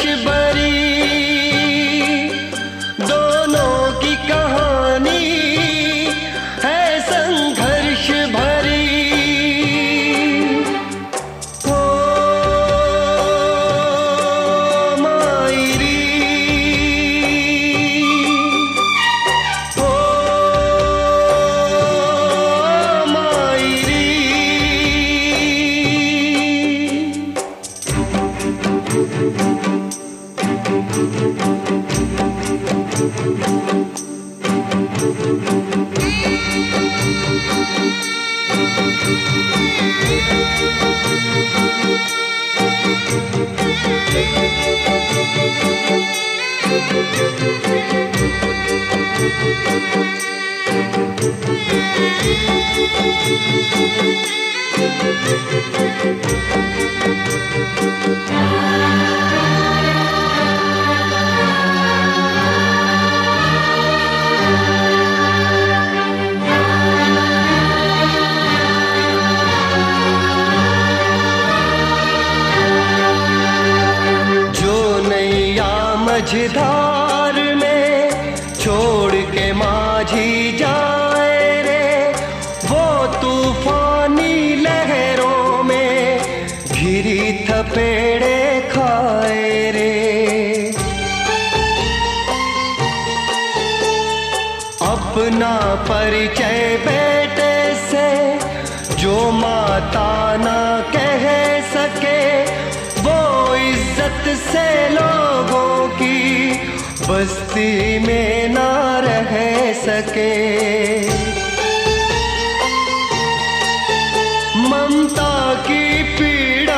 भरी, दोनों की कहानी है संघर्ष भरी। ओ मायरी, ओ मायरी। मझधार में छोड़ के माझी जाए रे, वो तूफानी लहरों में घिरी थपेड़े खाए रे। अपना परिचय बेटे से जो माता ना कह सके, वो इज्जत से लोगों की बस्ती में ना रह सके। ममता की पीड़ा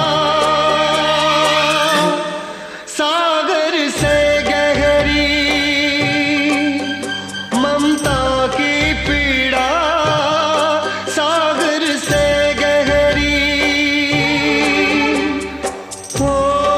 सागर से गहरी, ममता की पीड़ा सागर से गहरी। ओ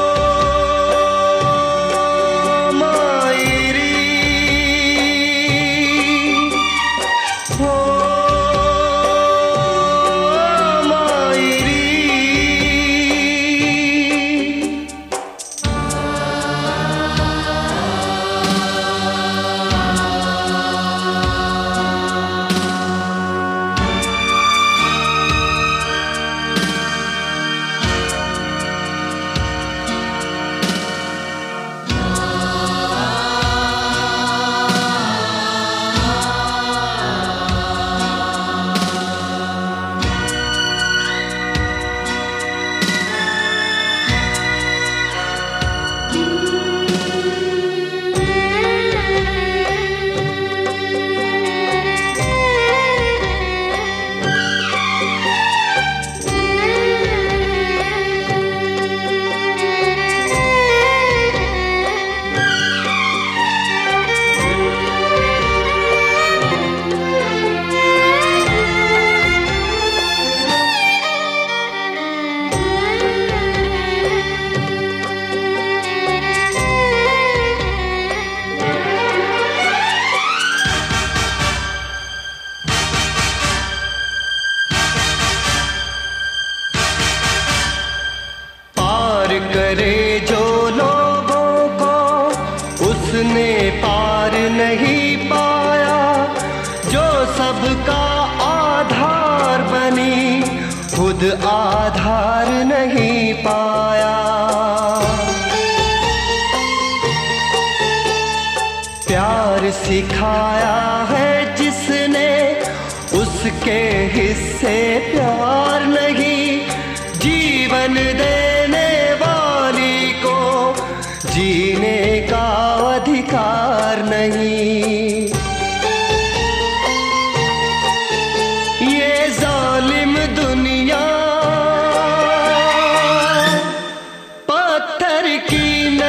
करे जो लोगों को उसने पार नहीं पाया, जो सबका आधार बनी खुद आधार नहीं पाया। प्यार सिखाया है जिसने उसके हिस्से प्यार नहीं, जीवन देने वाली को जीने का अधिकार नहीं। ये जालिम दुनिया पत्थर की